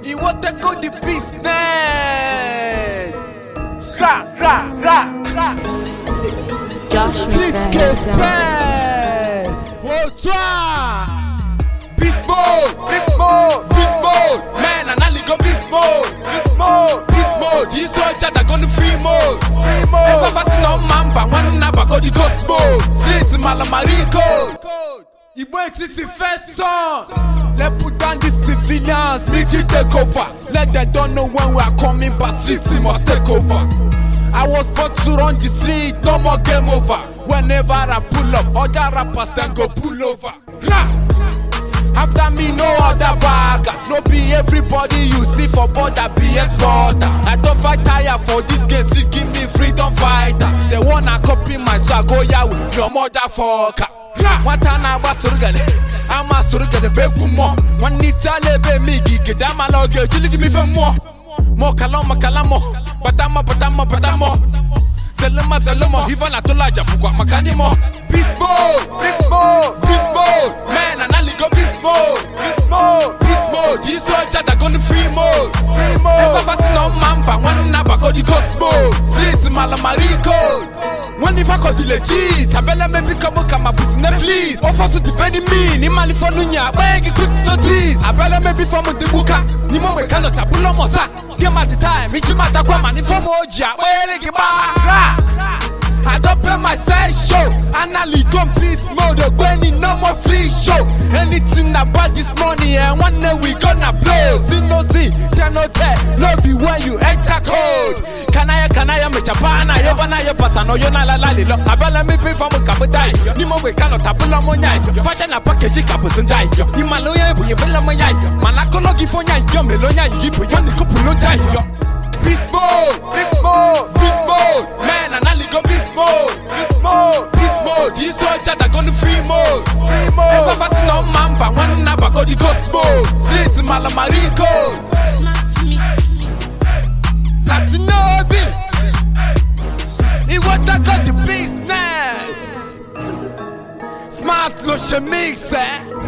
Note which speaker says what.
Speaker 1: He want to go the business.
Speaker 2: Josh
Speaker 1: Streets pen. What's Beast mode. Beast mode. Man, and I go beast mode. Beast mode. He's soldier that gonna free mode. Ever fasting on mamba. One number go the ghost mode. Streets Malamari code. He went to the first song. Let's put down the civilians. Need you take over. Let them don't know when we are coming, but streets must take over. I was born to run the street, no more game over. Whenever I pull up, other rappers then go pull over. After me, no other bagger. No be everybody you see for border BS border. I don't fight tire for this game, street give me freedom fighter. They wanna copy my swag, go yeah with your motherfucker. One time I was surrogate, I'm a surrogate, baby more. One need to leave me, get I'm a log, you give me for more. More kalama, batama. Selema, even at Tolaja, Makanimo. Beast mode, man, and I go beast mode. Beast mode, he's soldier that gonna free mode. Ever fasting on mamba, one number go the ghost mode. Streets Malamari code. When if I call the legit, I better maybe come up with Netflix. Offer to defend me, ni Malifornia, where you quick notice. I better maybe from the Buka, ni mo we cannot tabulo mosa. Give at the time, it's matter come and inform Oja, where you I don't pay my side show. Anally come beast mode, when it no more free show. Anything about this money, and one day we gonna blow. See no see, there no there, no be when you enter code. Can I make a pana? You wanna your person or you're not la la la. I better me pay for my cup of die. You know we cannot tabula monya. Fashion a package capus and die. You maloya, you will my yai. Manacologi for ya, you meloya, you put your couple die. Beast mode, man, and I go beast mode. Beast mode, he's soldier that gonna free mode. Ever fasting on mamba, one number go the ghost mode. Streets Malamari code. Latino beat. He want to go the business. Smart Lotion mix,